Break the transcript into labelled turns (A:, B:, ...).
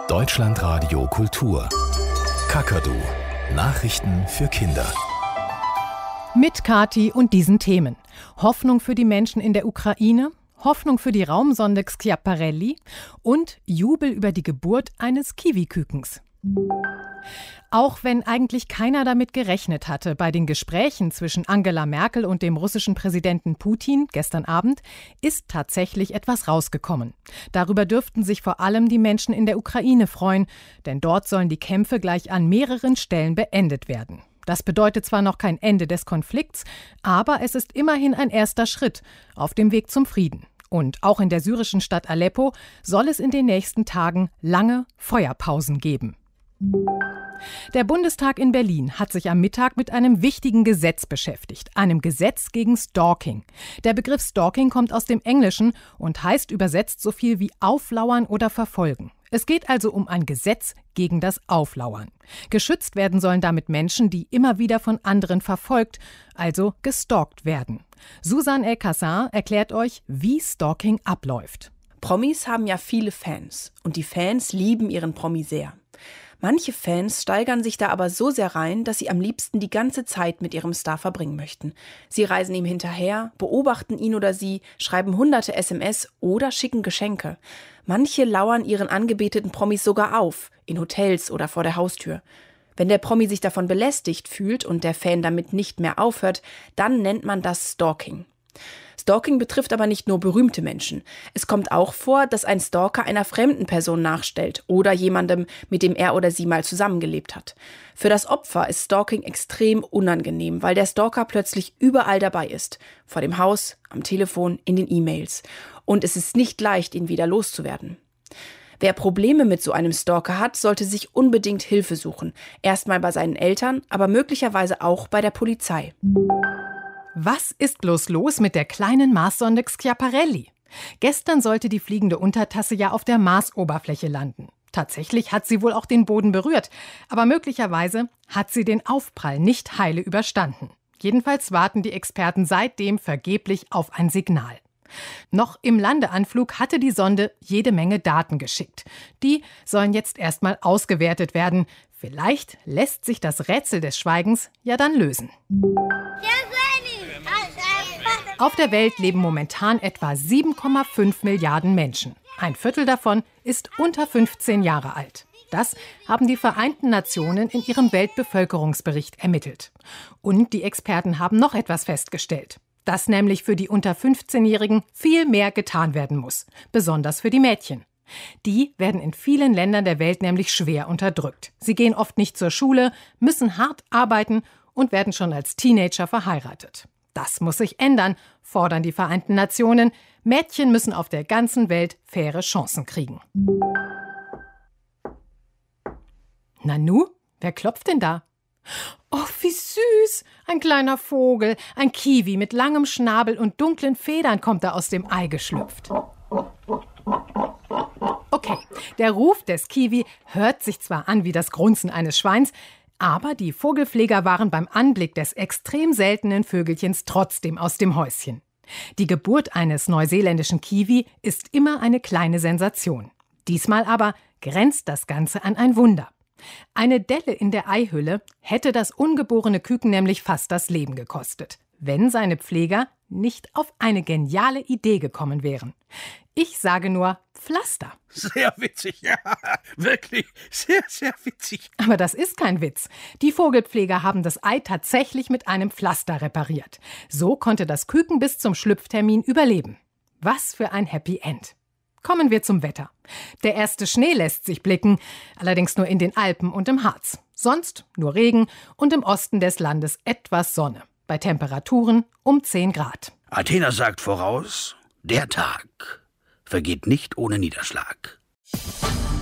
A: Deutschlandradio Kultur. Kakadu. Nachrichten für Kinder.
B: Mit Kati und diesen Themen. Hoffnung für die Menschen in der Ukraine, Hoffnung für die Raumsonde Schiaparelli und Jubel über die Geburt eines Kiwikükens. Auch wenn eigentlich keiner damit gerechnet hatte, bei den Gesprächen zwischen Angela Merkel und dem russischen Präsidenten Putin gestern Abend ist tatsächlich etwas rausgekommen. Darüber dürften sich vor allem die Menschen in der Ukraine freuen, denn dort sollen die Kämpfe gleich an mehreren Stellen beendet werden. Das bedeutet zwar noch kein Ende des Konflikts, aber es ist immerhin ein erster Schritt auf dem Weg zum Frieden. Und auch in der syrischen Stadt Aleppo soll es in den nächsten Tagen lange Feuerpausen geben. Der Bundestag in Berlin hat sich am Mittag mit einem wichtigen Gesetz beschäftigt, einem Gesetz gegen Stalking. Der Begriff Stalking kommt aus dem Englischen und heißt übersetzt so viel wie auflauern oder verfolgen. Es geht also um ein Gesetz gegen das Auflauern. Geschützt werden sollen damit Menschen, die immer wieder von anderen verfolgt, also gestalkt werden. Susan El-Kassan erklärt euch, wie Stalking abläuft.
C: Promis haben ja viele Fans und die Fans lieben ihren Promi sehr. Manche Fans steigern sich da aber so sehr rein, dass sie am liebsten die ganze Zeit mit ihrem Star verbringen möchten. Sie reisen ihm hinterher, beobachten ihn oder sie, schreiben hunderte SMS oder schicken Geschenke. Manche lauern ihren angebeteten Promis sogar auf, in Hotels oder vor der Haustür. Wenn der Promi sich davon belästigt fühlt und der Fan damit nicht mehr aufhört, dann nennt man das Stalking. Stalking betrifft aber nicht nur berühmte Menschen. Es kommt auch vor, dass ein Stalker einer fremden Person nachstellt oder jemandem, mit dem er oder sie mal zusammengelebt hat. Für das Opfer ist Stalking extrem unangenehm, weil der Stalker plötzlich überall dabei ist. Vor dem Haus, am Telefon, in den E-Mails. Und es ist nicht leicht, ihn wieder loszuwerden. Wer Probleme mit so einem Stalker hat, sollte sich unbedingt Hilfe suchen. Erstmal bei seinen Eltern, aber möglicherweise auch bei der Polizei.
B: Was ist bloß los mit der kleinen Marssonde Schiaparelli? Gestern sollte die fliegende Untertasse ja auf der Marsoberfläche landen. Tatsächlich hat sie wohl auch den Boden berührt, aber möglicherweise hat sie den Aufprall nicht heile überstanden. Jedenfalls warten die Experten seitdem vergeblich auf ein Signal. Noch im Landeanflug hatte die Sonde jede Menge Daten geschickt. Die sollen jetzt erstmal ausgewertet werden. Vielleicht lässt sich das Rätsel des Schweigens ja dann lösen. Auf der Welt leben momentan etwa 7,5 Milliarden Menschen. Ein Viertel davon ist unter 15 Jahre alt. Das haben die Vereinten Nationen in ihrem Weltbevölkerungsbericht ermittelt. Und die Experten haben noch etwas festgestellt. Dass nämlich für die unter 15-Jährigen viel mehr getan werden muss. Besonders für die Mädchen. Die werden in vielen Ländern der Welt nämlich schwer unterdrückt. Sie gehen oft nicht zur Schule, müssen hart arbeiten und werden schon als Teenager verheiratet. Das muss sich ändern, fordern die Vereinten Nationen. Mädchen müssen auf der ganzen Welt faire Chancen kriegen. Nanu, wer klopft denn da? Oh, wie süß! Ein kleiner Vogel, ein Kiwi mit langem Schnabel und dunklen Federn kommt da aus dem Ei geschlüpft. Okay, der Ruf des Kiwi hört sich zwar an wie das Grunzen eines Schweins, aber die Vogelpfleger waren beim Anblick des extrem seltenen Vögelchens trotzdem aus dem Häuschen. Die Geburt eines neuseeländischen Kiwi ist immer eine kleine Sensation. Diesmal aber grenzt das Ganze an ein Wunder. Eine Delle in der Eihülle hätte das ungeborene Küken nämlich fast das Leben gekostet, wenn seine Pfleger nicht auf eine geniale Idee gekommen wären. Ich sage nur Pflaster.
D: Sehr witzig, ja, wirklich sehr, sehr witzig.
B: Aber das ist kein Witz. Die Vogelpfleger haben das Ei tatsächlich mit einem Pflaster repariert. So konnte das Küken bis zum Schlüpftermin überleben. Was für ein Happy End. Kommen wir zum Wetter. Der erste Schnee lässt sich blicken, allerdings nur in den Alpen und im Harz. Sonst nur Regen und im Osten des Landes etwas Sonne. Bei Temperaturen um 10 Grad.
D: Athena sagt voraus, der Tag vergeht nicht ohne Niederschlag.